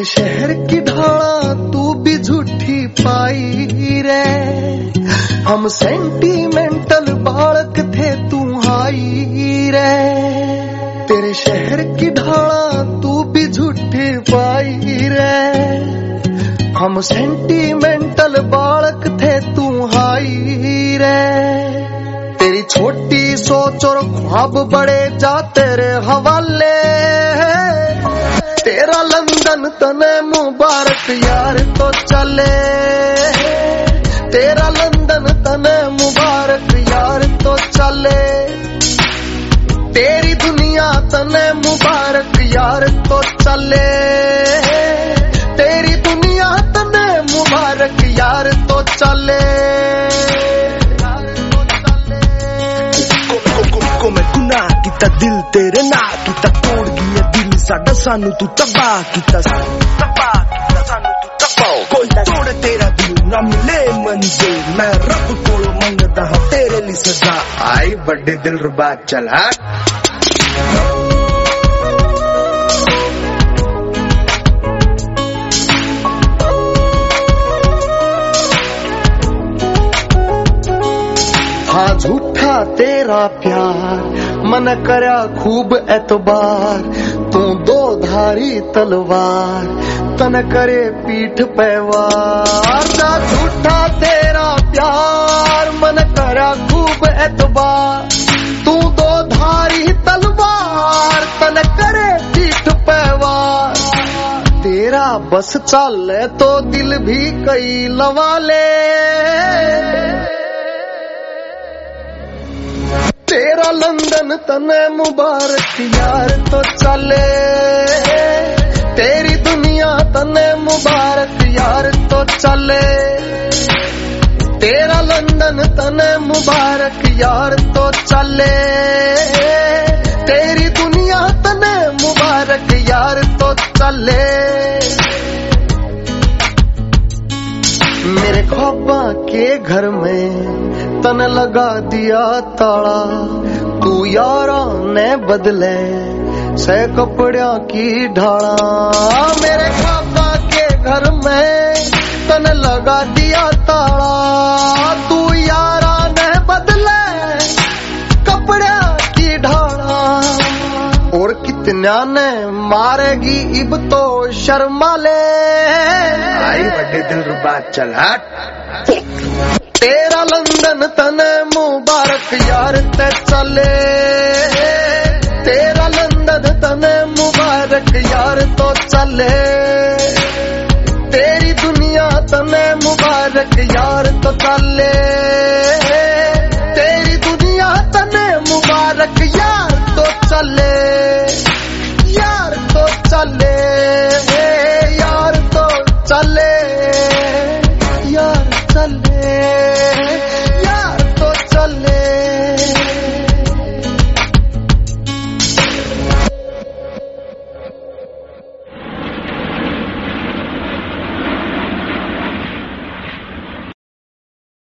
शहर की ढाला तू भी झूठी पाई रे, हम सेंटीमेंटल बालक थे तू हाई रे। तेरे शहर की ढाला तू भी झूठी पाई रे, हम सेंटीमेंटल बालक थे तू हाई रे। तेरी छोटी सोच और ख्वाब बड़े जा तेरे हवाले, तेरा लंदन तने मुबारक यार तो चले, तेरा लंदन तने मुबारक यार तो चले, तेरी दुनिया तने मुबारक यार तो चले, तेरी दुनिया तने मुबारक यार तो चले। मैं गुनाह किता दिल तेरे ना किता तोड़ गया दिल साडा सानू तू तबाह किता सानू तू तबाह कोई तोड़ तेरा दिल ना मिले मंजिल, मैं रब कोलों मंगदा हां तेरे लिए सजा। आई बड़े दिल रुबा चल हाँ झूठा तेरा प्यार मन करया खूब एतबार, तू दो धारी तलवार तन करे पीठ पैवार। झूठा तेरा प्यार मन करया खूब एतबार, तू दो धारी तलवार तन करे पीठ पैवार। तेरा बस चले तो दिल भी कई लवाले, तेरा लंदन तने मुबारक यार तो चले, तेरी दुनिया तने मुबारक यार तो चले, तेरा लंदन तने मुबारक यार तो चले, तेरी दुनिया तने मुबारक यार तो चले। मेरे ख्वाबा के घर में तन लगा दिया ताला, तू यारा ने बदले से कपड़िया की ढाला। मेरे ख्वाबा के घर में तन लगा दिया ताला, तू यारा ने बदले कपड़िया की ढाला। और कितना ने मारेगी इब तो शर्मा ले, आई बड़े दिल रुबा चल तेरा लंदन तने मुबारक यार ते चले, तेरा लंदन तने मुबारक यार तो चले, तेरी दुनिया तने मुबारक यार तो चले।